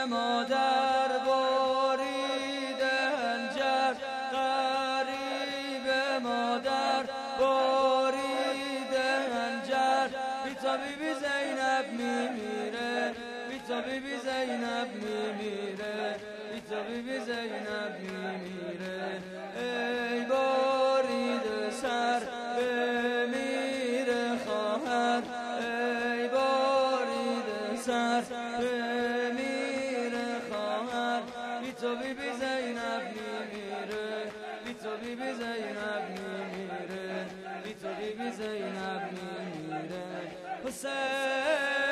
مادر برید هنجر، غریب مادر برید هنجر. بی تو بیبی زینب میمیره، بی تو بیبی زینب میمیره، بی تو بیبی زینب میمیره. ای برید سر بمیره خواهر، ای برید سر بمیره خواهر. بی تو بیبی زینب میمیره، بی تو بیبی زینب میمیره، بی تو بیبی زینب میمیره. حسین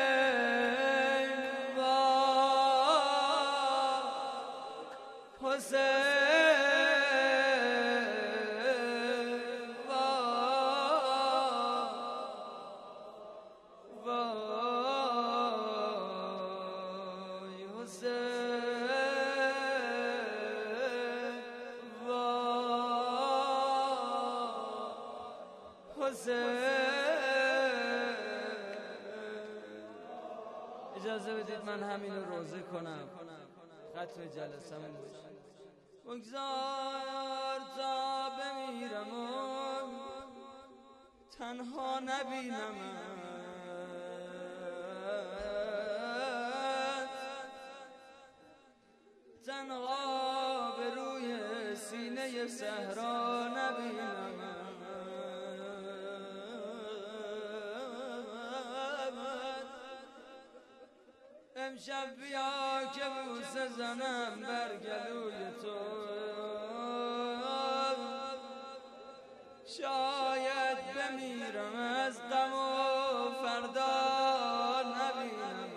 اجازه بدید من همین رو روزه کنم، ختم جلسمون باشه. بگذار تا بمیرم و تنها نبینمت، تنها به روی سینه صحرا نبینمت. امشب بیا که بوسه زنم بر گلوی تو، شاید بمیرم از غم و فردا نبینم.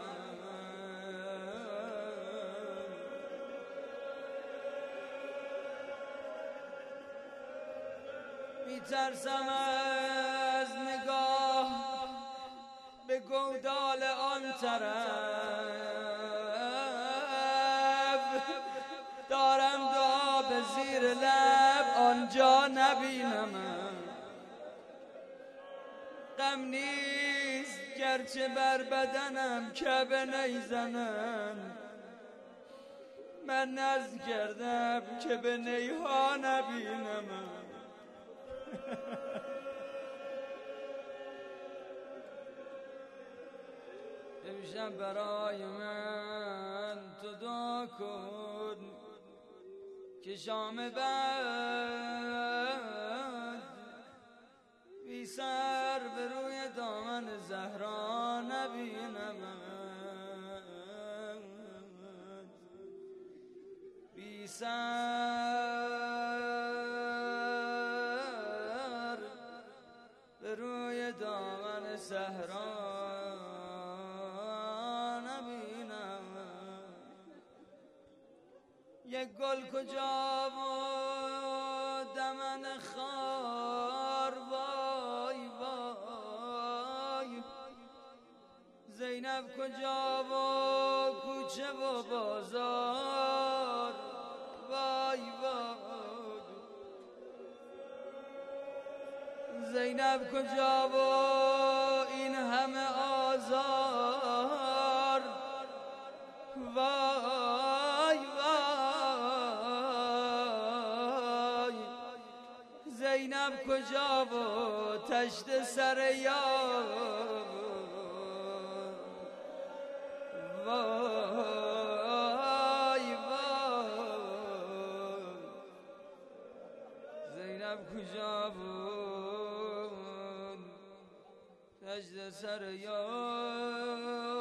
میترسم از نگاه به گودال آن طرف، دارم دعا به زیر لب آنجا نبینم. غم نیست گرچه بر بدنم کعبه نیزنم، من نذر کردم که به نیها نبینم. امشب برای من تو دعا کن که شام بعد بی سر به روی دامن زهرا نبینم، بی سر به روی دامن صحرا نبینم. یک گل کجا و دمن خار، وای وای زینب کجا و کوچه و بازار، وای وای زینب کجا و این همه آزار، وای وای زینب کجا و تشت سر یار، وای وای زینب کجا بود تشت سر یار.